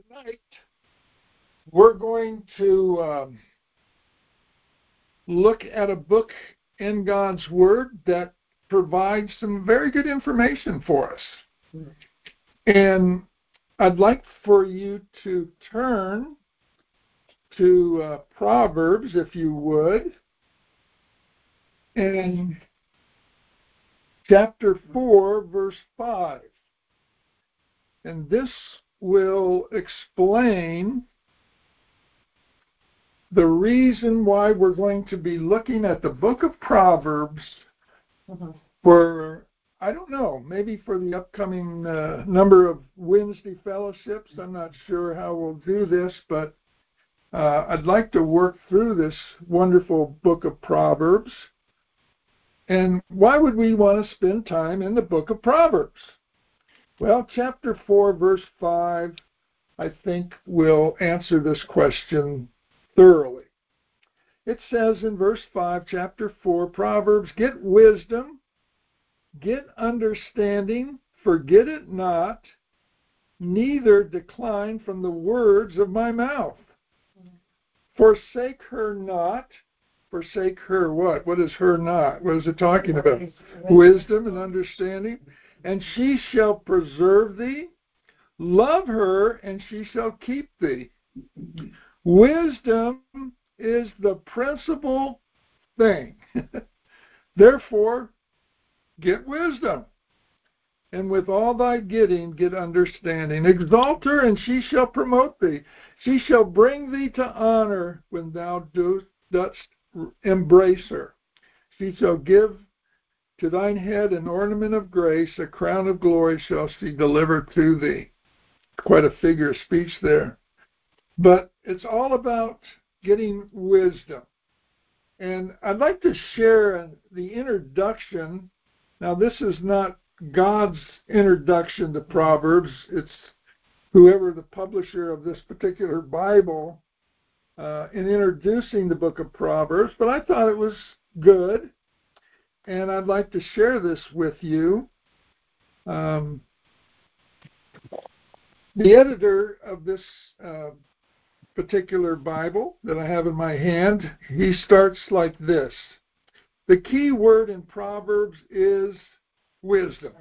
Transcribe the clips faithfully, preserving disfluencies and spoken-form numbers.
Tonight, we're going to um, look at a book in God's Word that provides some very good information for us. And I'd like for you to turn to uh, Proverbs, if you would, in chapter four, verse five. And this will explain the reason why we're going to be looking at the book of Proverbs for, I don't know, maybe for the upcoming uh, number of Wednesday fellowships. I'm not sure how we'll do this, but uh, I'd like to work through this wonderful book of Proverbs. And why would we want to spend time in the book of Proverbs? Well, chapter four, verse five, I think will answer this question thoroughly. It says in verse five, chapter four, Proverbs, get wisdom, get understanding, forget it not, neither decline from the words of my mouth. Forsake her not. Forsake her what? What is her not? What is it talking about? Wisdom and understanding. And she shall preserve thee. Love her, and she shall keep thee. Wisdom is the principal thing. Therefore, get wisdom. And with all thy getting, get understanding. Exalt her, and she shall promote thee. She shall bring thee to honor when thou dost, dost embrace her. She shall give to thine head an ornament of grace, a crown of glory shall she deliver to thee. Quite a figure of speech there. But it's all about getting wisdom. And I'd like to share the introduction. Now, this is not God's introduction to Proverbs. It's whoever the publisher of this particular Bible uh, in introducing the book of Proverbs. But I thought it was good, and I'd like to share this with you. Um, the editor of this uh, particular Bible that I have in my hand, he starts like this. The key word in Proverbs is wisdom.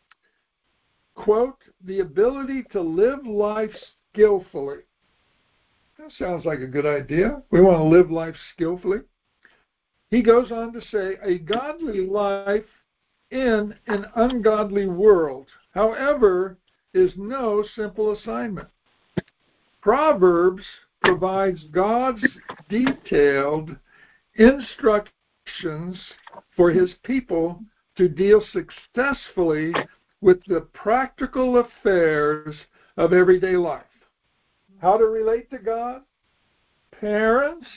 Quote, the ability to live life skillfully. That sounds like a good idea. We want to live life skillfully. He goes on to say, a godly life in an ungodly world, however, is no simple assignment. Proverbs provides God's detailed instructions for his people to deal successfully with the practical affairs of everyday life. How to relate to God? Parents,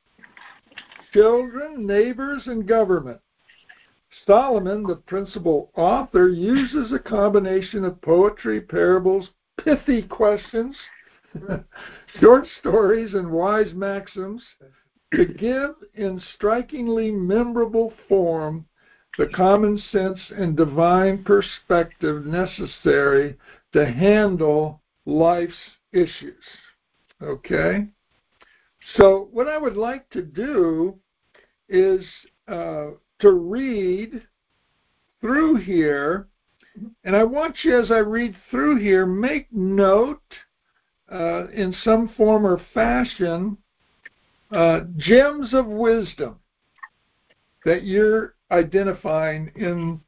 children, neighbors, and government. Solomon, the principal author, uses a combination of poetry, parables, pithy questions, short stories, and wise maxims to give in strikingly memorable form the common sense and divine perspective necessary to handle life's issues. Okay? So what I would like to do is uh, to read through here, and I want you, as I read through here, make note uh, in some form or fashion uh, gems of wisdom that you're identifying in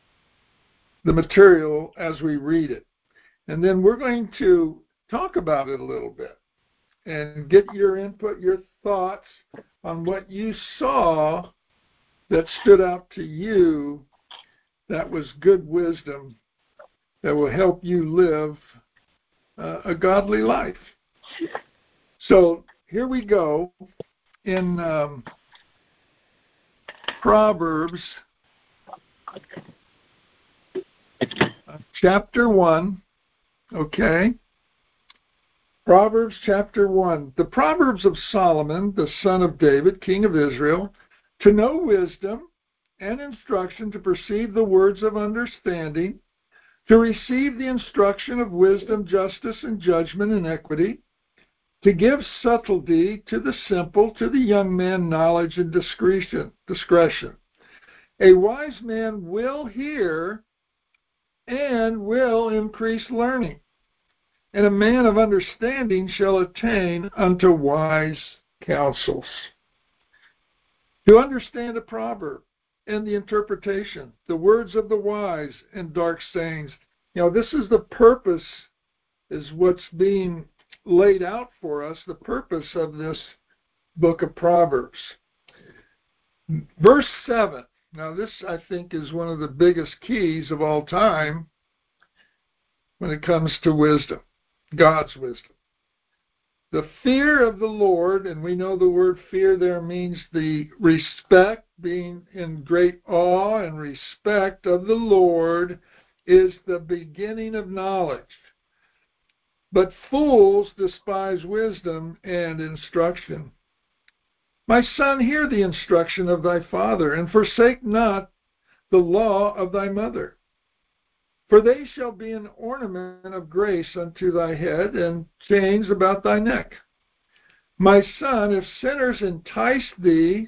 the material as we read it. And then we're going to talk about it a little bit and get your input, your thoughts on what you saw that stood out to you that was good wisdom that will help you live uh, a godly life. So here we go in um, Proverbs uh, chapter one, okay? Proverbs chapter one. The Proverbs of Solomon, the son of David, king of Israel, to know wisdom and instruction, to perceive the words of understanding, to receive the instruction of wisdom, justice, and judgment and equity, to give subtlety to the simple, to the young man knowledge and discretion. discretion. A wise man will hear and will increase learning, and a man of understanding shall attain unto wise counsels. To understand a proverb and the interpretation, the words of the wise and dark sayings. You know, this is the purpose, is what's being laid out for us, the purpose of this book of Proverbs. Verse seven. Now this, I think, is one of the biggest keys of all time when it comes to wisdom, God's wisdom. The fear of the Lord, and we know the word fear there means the respect, being in great awe and respect of the Lord, is the beginning of knowledge. But fools despise wisdom and instruction. My son, hear the instruction of thy father, and forsake not the law of thy mother. For they shall be an ornament of grace unto thy head, and chains about thy neck. My son, if sinners entice thee,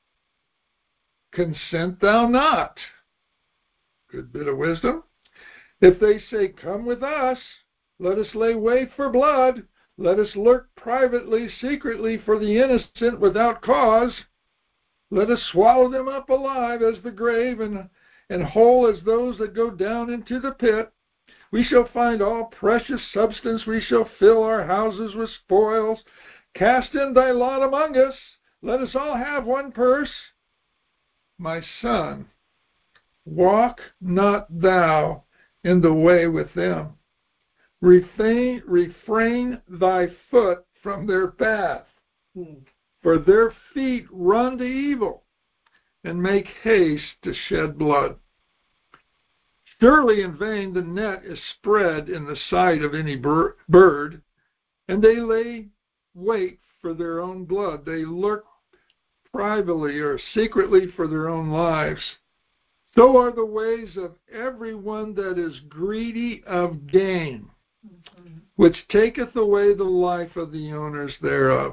consent thou not. Good bit of wisdom. If they say, come with us, let us lay wait for blood, let us lurk privately, secretly for the innocent without cause, let us swallow them up alive as the grave, and and whole as those that go down into the pit. We shall find all precious substance. We shall fill our houses with spoils. Cast in thy lot among us. Let us all have one purse. My son, walk not thou in the way with them. Refrain, refrain thy foot from their path. For their feet run to evil, and make haste to shed blood. Surely in vain the net is spread in the sight of any bird, and they lay wait for their own blood. They lurk privately or secretly for their own lives. So are the ways of everyone that is greedy of gain, which taketh away the life of the owners thereof.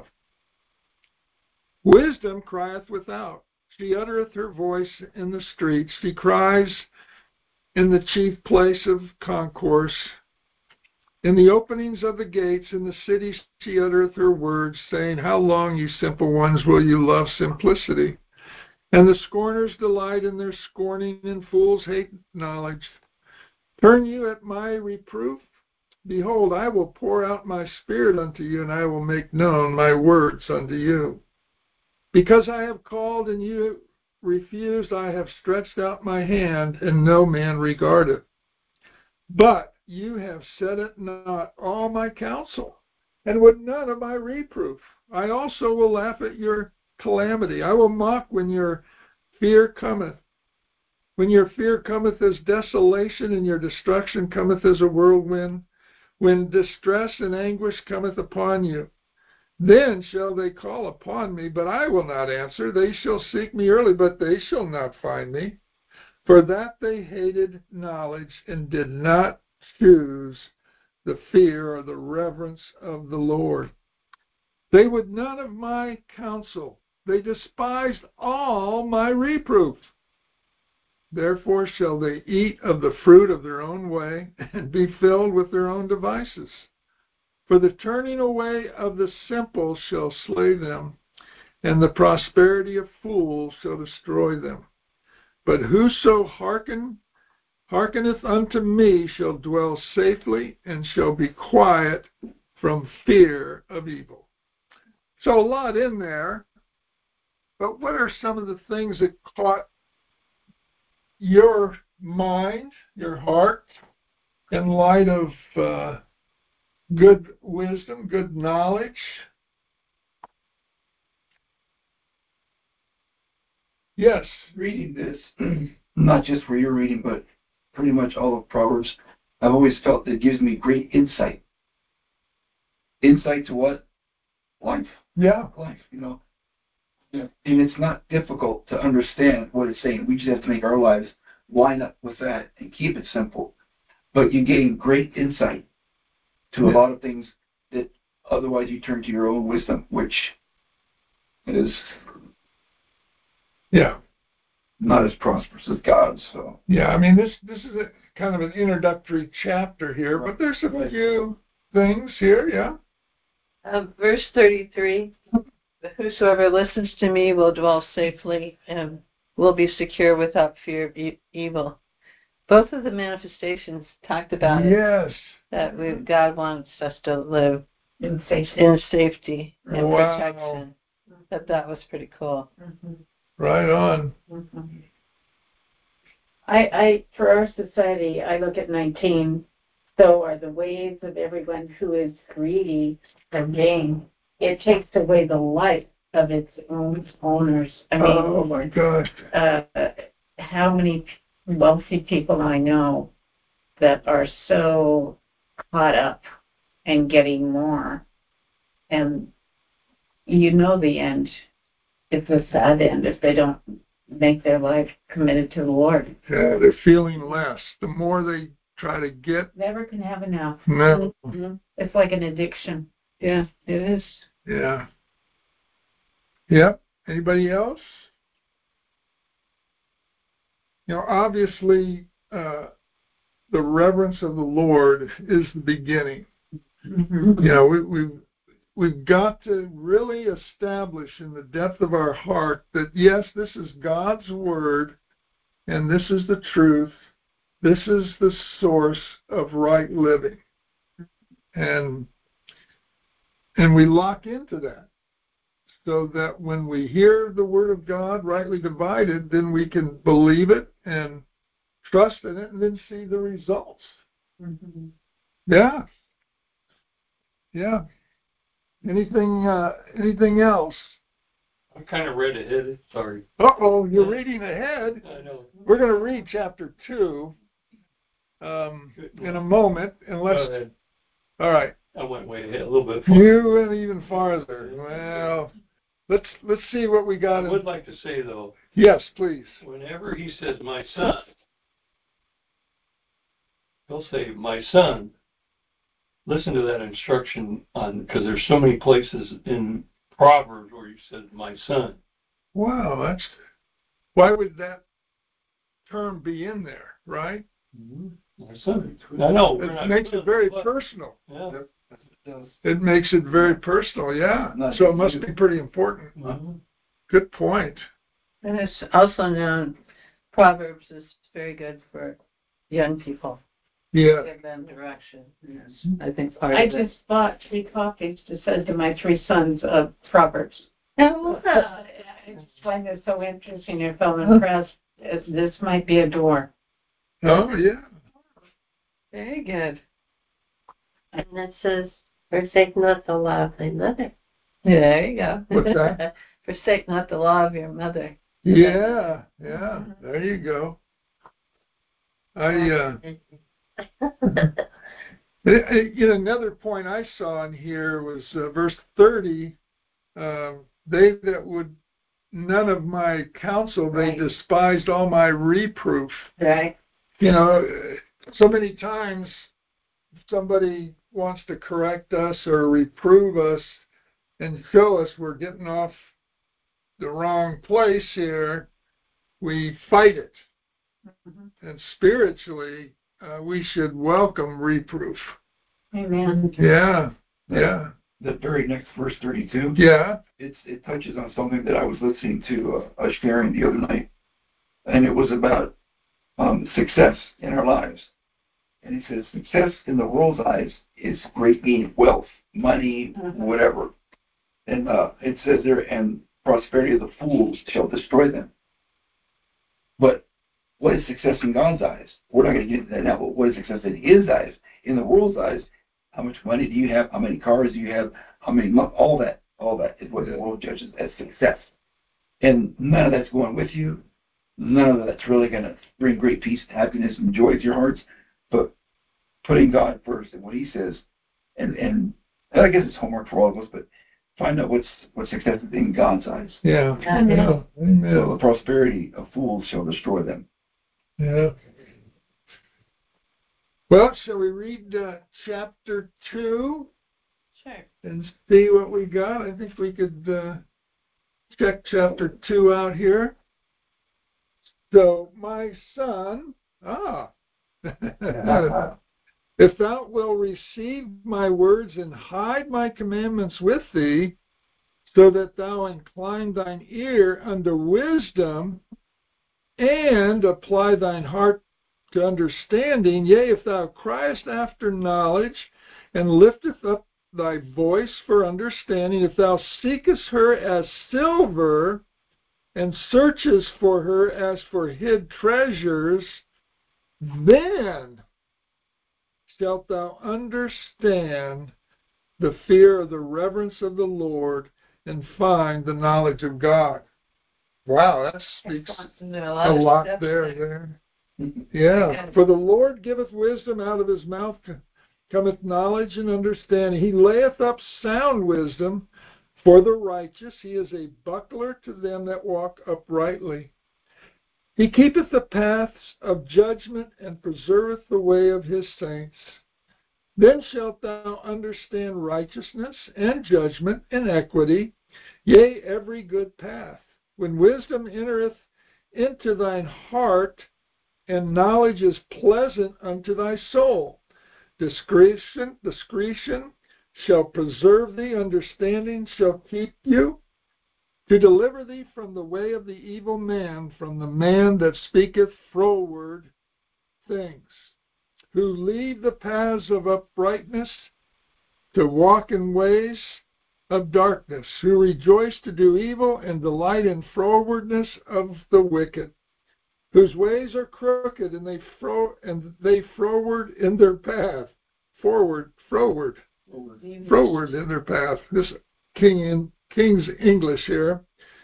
Wisdom crieth without. She uttereth her voice in the streets. She cries in the chief place of concourse. In the openings of the gates, in the city, she uttereth her words, saying, how long, ye simple ones, will you love simplicity? And the scorners delight in their scorning, and fools hate knowledge. Turn you at my reproof? Behold, I will pour out my spirit unto you, and I will make known my words unto you. Because I have called and you refused, I have stretched out my hand, and no man regardeth. But you have set at naught all my counsel, and would none of my reproof. I also will laugh at your calamity. I will mock when your fear cometh. When your fear cometh as desolation, and your destruction cometh as a whirlwind, when distress and anguish cometh upon you. Then shall they call upon me, but I will not answer. They shall seek me early, but they shall not find me. For that they hated knowledge, and did not choose the fear or the reverence of the Lord. They would none of my counsel. They despised all my reproof. Therefore shall they eat of the fruit of their own way, and be filled with their own devices. For the turning away of the simple shall slay them, and the prosperity of fools shall destroy them. But whoso hearken, hearkeneth unto me shall dwell safely, and shall be quiet from fear of evil. So a lot in there, but what are some of the things that caught your mind, your heart, in light of uh, good wisdom, good knowledge? Yes. Reading this, not just where you're reading, but pretty much all of Proverbs, I've always felt that it gives me great insight. Insight to what? Life. Yeah. Life, you know. Yeah. And it's not difficult to understand what it's saying. We just have to make our lives line up with that and keep it simple. but you gain great insight to Yeah. a lot of things that otherwise you turn to your own wisdom, which is Yeah. not as prosperous as God's. So Yeah, I mean, this this is a kind of an introductory chapter here, but there's a Right. few things here, yeah. Uh, verse thirty-three, whosoever listens to me will dwell safely and will be secure without fear of e- evil. Both of the manifestations talked about it, Yes. that we, God wants us to live In safety. in safety and Wow. protection. But that was pretty cool. Mhm. Right on. Mhm. I, I, for our society, I look at nineteen. So are the ways of everyone who is greedy for gain. It takes away the life of its own owners. I mean, Oh my gosh. uh, how many wealthy people I know that are so caught up in getting more, and you know the end. It's a sad end if they don't make their life committed to the Lord. Yeah, they're feeling less. The more they try to get, Never can have enough. no. Mm-hmm. It's like an addiction. Yeah, it is. Yeah. Yep. Anybody else? You know, obviously, uh, the reverence of the Lord is the beginning. Mm-hmm. You know, we, we've we've got to really establish in the depth of our heart that yes, this is God's word, and this is the truth. This is the source of right living, and and we lock into that, so that when we hear the word of God rightly divided, then we can believe it and trust in it, and then see the results. Mm-hmm. Yeah, yeah. Anything? Uh, anything else? I kind of read ahead. Sorry. Uh oh, you're reading ahead. I know. We're going to read chapter two um, in a moment, unless. Go ahead. All right. I went way ahead a little bit. Far. You went even farther. Well, let's let's see what we I got. would In... like to say though. Yes, please. Whenever he says my son, he'll say my son. Listen to that instruction on because there's so many places in Proverbs where he says my son. Wow, that's. Why would that term be in there, right? Mm-hmm. My son. I know. We're It not makes sons, it very but, personal. Yeah. It makes it very personal, yeah. Not So it must you. be pretty important. Mm-hmm. Good point. And it's also known, Proverbs is very good for young people. Yeah. Give them direction. Yes. I think part I of it. just bought three copies to send to my three sons of Proverbs. Oh, I just find it so interesting. I felt impressed. This might be a door. Oh, yeah. very good. And it says, forsake not the law of thy mother. Yeah, there you go. What's that? Forsake not the law of your mother. Yeah, yeah. There you go. I, uh, you know, another point I saw in here was uh, verse thirty. Uh, they that would none of my counsel, they Right. despised all my reproof. Right. You know, so many times somebody wants to correct us or reprove us and show us we're getting off the wrong place here, we fight it. Mm-hmm. And spiritually, uh, we should welcome reproof. Amen. Yeah, yeah, The very next verse thirty-two. yeah. It's it touches on something that I was listening to uh, a sharing the other night, and it was about um, success in our lives. And he says success in the world's eyes is great gain of wealth, money, whatever. And uh, it says there, and prosperity of the fools shall destroy them. But what is success in God's eyes? We're not going to get into that now, but what is success in His eyes? In the world's eyes, how much money do you have? How many cars do you have? How many? All that, all that is what the world judges as success. And none of that's going with you. None of that's really going to bring great peace, happiness, and joy to your hearts. But putting God first and what He says, and and I guess it's homework for all of us, but find out what's what success is in God's eyes. Yeah. Amen. Yeah. Amen. So the prosperity of fools shall destroy them. Yeah. Well, shall we read uh, chapter two Sure. and see what we got? I think we could uh, check chapter two out here. So, my son, ah, if thou wilt receive my words and hide my commandments with thee, so that thou incline thine ear unto wisdom, and apply thine heart to understanding, yea, if thou criest after knowledge, and lifteth up thy voice for understanding, if thou seekest her as silver, and searchest for her as for hid treasures, then shalt thou understand the fear of the reverence of the Lord, and find the knowledge of God. Wow, that speaks There are a a lot, lot of steps there. there. there. Yeah. For the Lord giveth wisdom, out of his mouth cometh knowledge and understanding. He layeth up sound wisdom for the righteous. He is a buckler to them that walk uprightly. He keepeth the paths of judgment, and preserveth the way of his saints. Then shalt thou understand righteousness and judgment and equity, yea, every good path. When wisdom entereth into thine heart, and knowledge is pleasant unto thy soul, discretion, discretion shall preserve thee, understanding shall keep you, to deliver thee from the way of the evil man, from the man that speaketh froward things, who leave the paths of uprightness to walk in ways of darkness, who rejoice to do evil and delight in frowardness of the wicked, whose ways are crooked, and they fro and they froward in their path, forward, froward, froward in their path. This King in King's English here,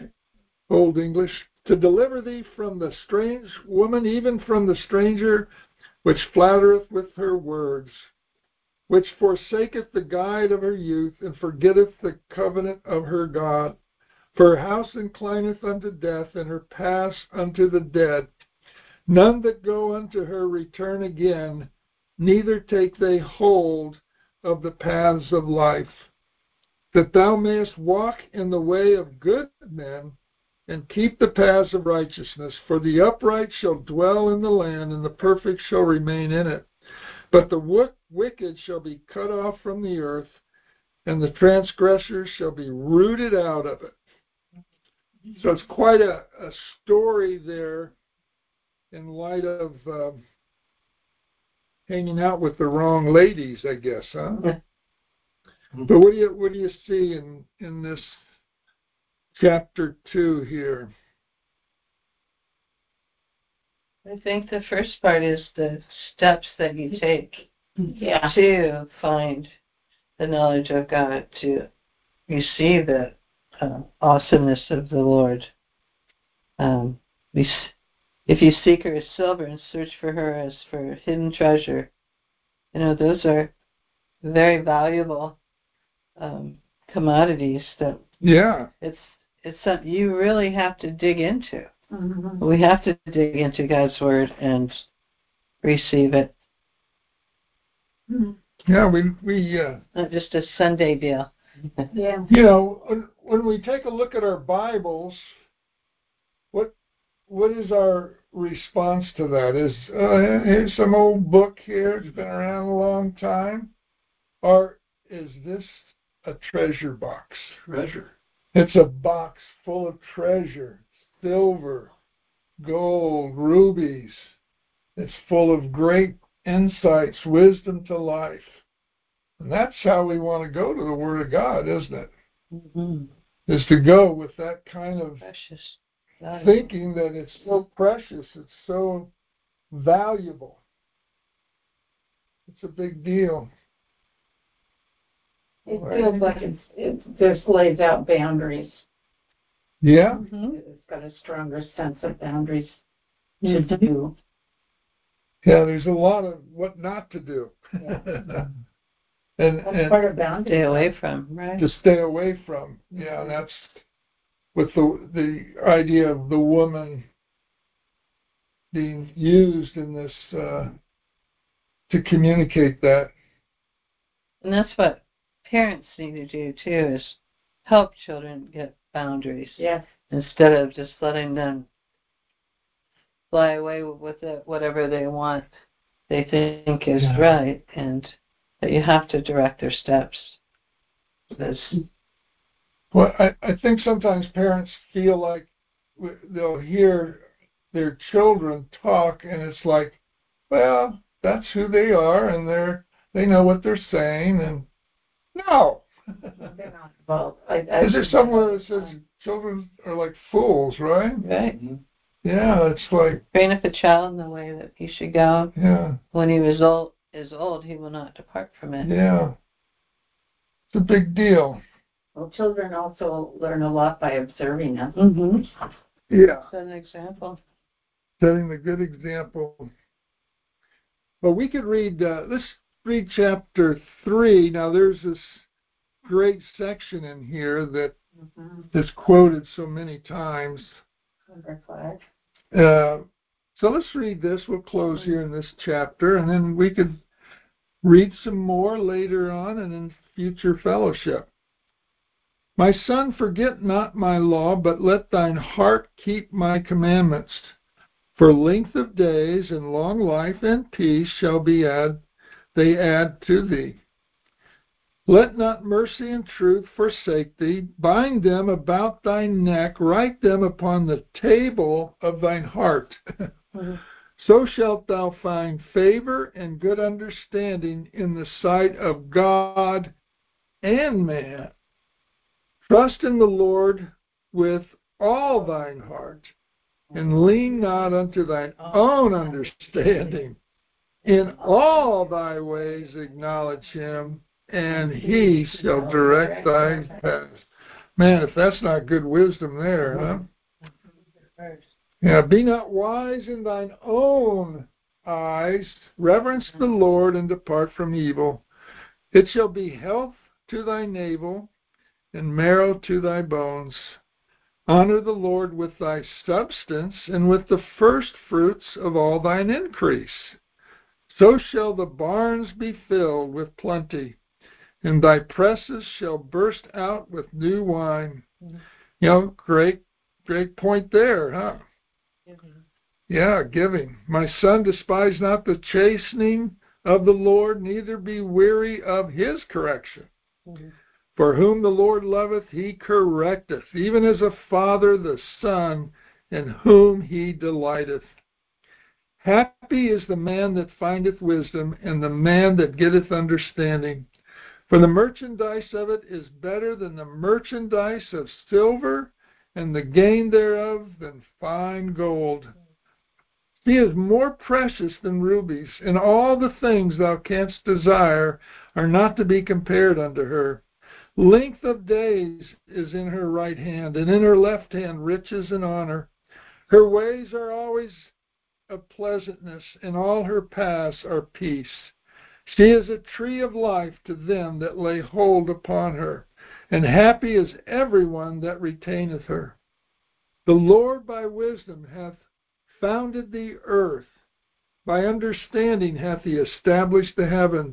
Old English, to deliver thee from the strange woman, even from the stranger, which flattereth with her words, which forsaketh the guide of her youth, and forgetteth the covenant of her God. For her house inclineth unto death, and her paths unto the dead. None that go unto her return again, neither take they hold of the paths of life. That thou mayest walk in the way of good men, and keep the paths of righteousness. For the upright shall dwell in the land, and the perfect shall remain in it. But the wicked shall be cut off from the earth, and the transgressors shall be rooted out of it. So it's quite a, a story there in light of uh, hanging out with the wrong ladies, I guess, huh? But what do you what do you see in, in this chapter two here? I think the first part is the steps that you take Yeah. to find the knowledge of God, to receive the uh, awesomeness of the Lord. Um, we, if you seek her as silver and search for her as for hidden treasure, you know, those are very valuable um, commodities that Yeah. it's it's something you really have to dig into. Mm-hmm. We have to dig into God's word and receive it. Yeah, we we uh, Not just a Sunday deal. Yeah. you know, when, when we take a look at our Bibles, what what is our response to that? Is uh, here's some old book here, it's been around a long time, or is this a treasure box? Treasure. It's a box full of treasure, silver, gold, rubies. It's full of great insights, wisdom to life. And that's how we want to go to the Word of God, isn't it? Mm-hmm. Is to go with that kind of Precious. Valuable. thinking that it's so precious, it's so valuable. It's a big deal. It feels like it's, it just lays out boundaries. Yeah? Mm-hmm. It's got a stronger sense of boundaries to do. Yeah, there's a lot of what not to do. Yeah. and That's and part of boundaries. Stay away from, right? to stay away from. Yeah, that's with the the idea of the woman being used in this uh, to communicate that. And that's what parents need to do too, is help children get boundaries. Yes. Instead of just letting them fly away with it, whatever they want, they think is Yeah. right, and that you have to direct their steps. Because Well, I, I think sometimes parents feel like w- they'll hear their children talk, and it's like, well, that's who they are, and they're they know what they're saying, and no. They're not involved. I, I Is there see somewhere that that all says the time. children are like fools, right? right, Yeah, it's like, train up a child in the way that he should go. yeah, When he is old, is old, he will not depart from it. yeah. It's a big deal. Well, children also learn a lot by observing us. Mm-hmm. Yeah, Set an example. setting the good example. But we could read, uh, let's read chapter three. Now, there's this great section in here that Mm-hmm. is quoted so many times. Number five. Uh, so let's read this. We'll close here in this chapter, and then we could read some more later on and in future fellowship. My son, forget not my law, but let thine heart keep my commandments. For length of days and long life and peace shall be add, they add to thee. Let not mercy and truth forsake thee. Bind them about thy neck. Write them upon the table of thine heart. Mm-hmm. So shalt thou find favor and good understanding in the sight of God and man. Trust in the Lord with all thine heart, and lean not unto thine own understanding. In all thy ways acknowledge him, and he shall direct thy paths. Man, if that's not good wisdom there, huh? Yeah, be not wise in thine own eyes. Reverence the Lord and depart from evil. It shall be health to thy navel and marrow to thy bones. Honor the Lord with thy substance and with the first fruits of all thine increase. So shall the barns be filled with plenty, and thy presses shall burst out with new wine. You know, great, great point there, huh? Yeah, giving. My son, despise not the chastening of the Lord, neither be weary of his correction. Mm-hmm. For whom the Lord loveth, he correcteth, even as a father the son, in whom he delighteth. Happy is the man that findeth wisdom, and the man that getteth understanding. For the merchandise of it is better than the merchandise of silver, and the gain thereof than fine gold. She is more precious than rubies, and all the things thou canst desire are not to be compared unto her. Length of days is in her right hand, and in her left hand riches and honor. Her ways are always of pleasantness, and all her paths are peace. She is a tree of life to them that lay hold upon her, and happy is every one that retaineth her. The Lord by wisdom hath founded the earth. By understanding hath he established the heavens.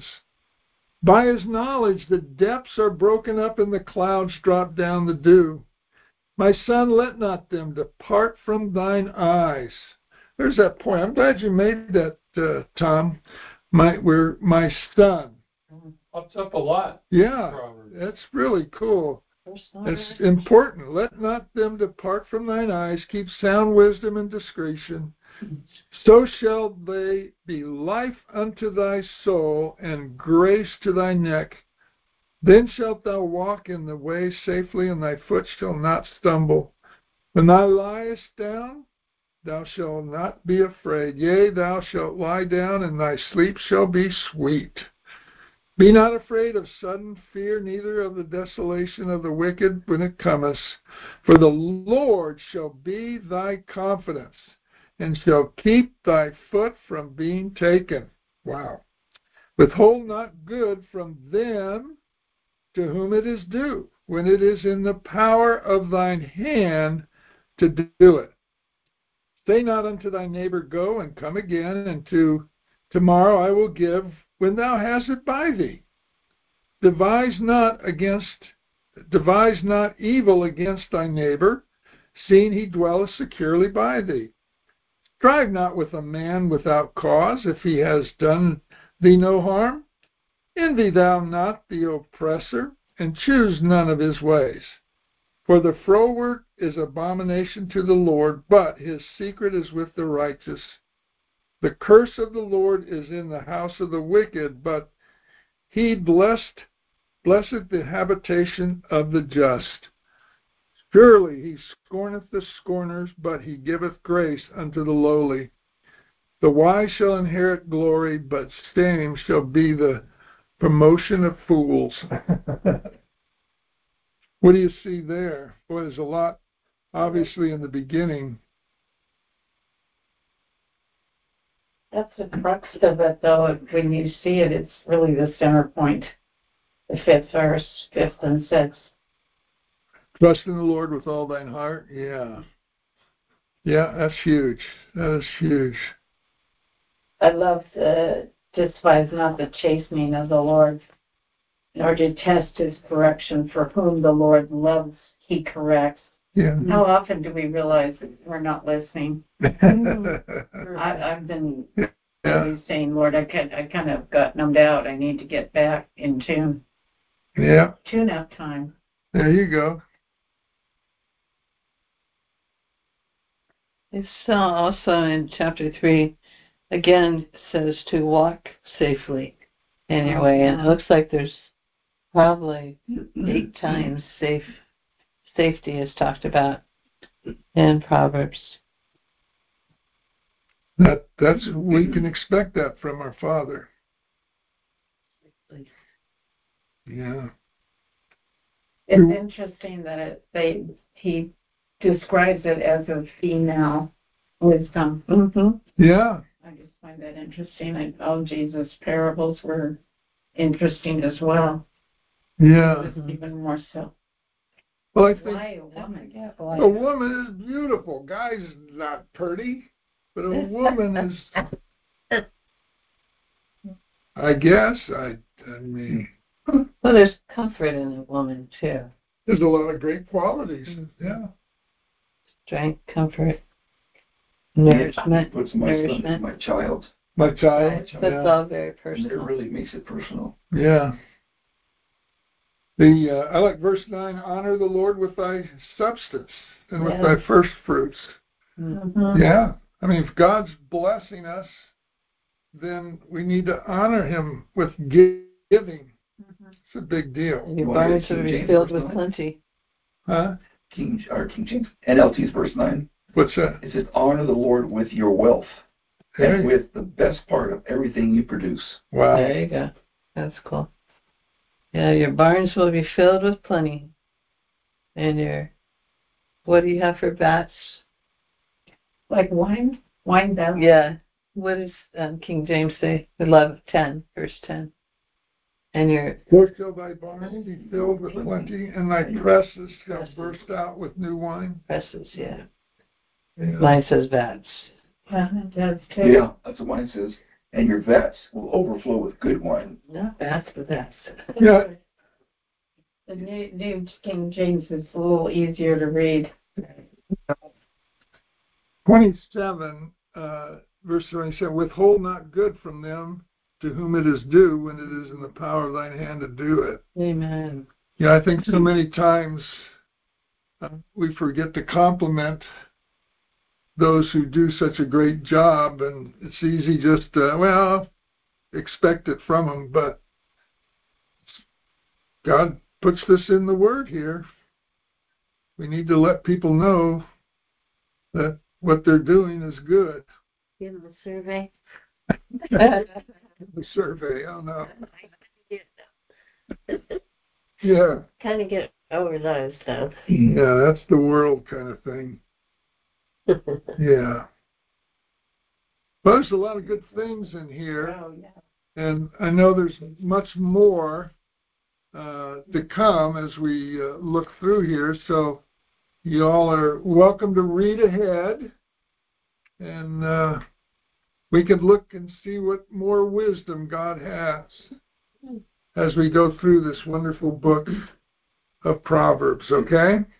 By his knowledge the depths are broken up, and the clouds drop down the dew. My son, let not them depart from thine eyes. There's that point. I'm glad you made that, uh, Tom. My, we're my son. Pops up a lot. Yeah, Proverbs. that's really cool. It's important. Let not them depart from thine eyes. Keep sound wisdom and discretion. So shall they be life unto thy soul, and grace to thy neck. Then shalt thou walk in the way safely, and thy foot shall not stumble. When thou liest down, thou shalt not be afraid. Yea, thou shalt lie down, and thy sleep shall be sweet. Be not afraid of sudden fear, neither of the desolation of the wicked when it cometh. For the Lord shall be thy confidence, and shall keep thy foot from being taken. Wow. Withhold not good from them to whom it is due, when it is in the power of thine hand to do it. Say not unto thy neighbor, go and come again, and to Tomorrow I will give when thou hast it by thee. Devise not against, devise not evil against thy neighbor, seeing he dwelleth securely by thee. Strive not with a man without cause, if he has done thee no harm. Envy thou not the oppressor, and choose none of his ways. For the froward is abomination to the Lord, but his secret is with the righteous. The curse of the Lord is in the house of the wicked, but he blessed, blessed the habitation of the just. Surely he scorneth the scorners, but he giveth grace unto the lowly. The wise shall inherit glory, but shame shall be the promotion of fools. What do you see there? Boy, there's a lot, obviously, in the beginning. That's the crux of it, though. When you see it, it's really the center point. The fifth verse, fifth and sixth. Trust in the Lord with all thine heart. Yeah. Yeah, that's huge. That is huge. I love the despise not the chastening of the Lord, nor detest his correction, for whom the Lord loves, he corrects. Yeah. How often do we realize that we're not listening? I, I've been Yeah. saying, Lord, I, kind, I kind of got numbed out. I need to get back in tune. Yeah. Tune-up time. There you go. It's uh, also in chapter three, again, it says to walk safely in your way. And it looks like there's probably eight times safe safety is talked about in Proverbs. That that's we can expect that from our Father. Yeah. It's interesting that it, they he describes it as a female wisdom. Mm-hmm. Yeah. I just find that interesting. I, all Jesus' parables were interesting as well. Yeah. Even more so. Well, I think Why a woman? a woman is beautiful. Guys not pretty, but a woman is. I guess I. I mean. Well, there's comfort in a woman too. There's a lot of great qualities. Yeah. Strength, comfort, nourishment, Puts my nourishment. son, my child. My child. Right. That's Yeah. all very It personal. really makes it personal. Yeah. The uh, I like verse nine. Honor the Lord with thy substance and with Yeah. thy first fruits. Mm-hmm. Yeah. I mean, if God's blessing us, then we need to honor Him with giving. Mm-hmm. It's a big deal. Your You want barns King will be James filled verse with nine? plenty. Huh? King or King James N L T's verse nine. What's that? It says, "Honor the Lord with your wealth Hey. and with the best part of everything you produce." Wow. There you go. That's cool. Yeah, your barns will be filled with plenty. And your, what do you have for bats? Like wine? Wine bells? Yeah. What does um, King James say? eleven, ten, verse ten. And your So shall thy barns be filled with plenty, and thy presses shall burst out with new wine. presses, yeah. Yeah. Mine says vats. Yeah, it does too. Yeah, that's what mine says. And your vats will overflow with good wine. Not vats, but vats. Yeah. The new, new King James is a little easier to read. twenty-seven, uh, verse twenty-seven, withhold not good from them to whom it is due when it is in the power of thine hand to do it. Amen. Yeah, I think so many times uh, we forget to compliment those who do such a great job, and it's easy just to, well, expect it from them, but God puts this in the Word here. We need to let people know that what they're doing is good. Give them a survey. The survey, oh no. Yeah. Kind of get over those, though. Yeah, that's the world kind of thing. Yeah. Well, there's a lot of good things in here, Oh, yeah. and I know there's much more uh, to come as we uh, look through here, so you all are welcome to read ahead, and uh, we can look and see what more wisdom God has as we go through this wonderful book of Proverbs, okay?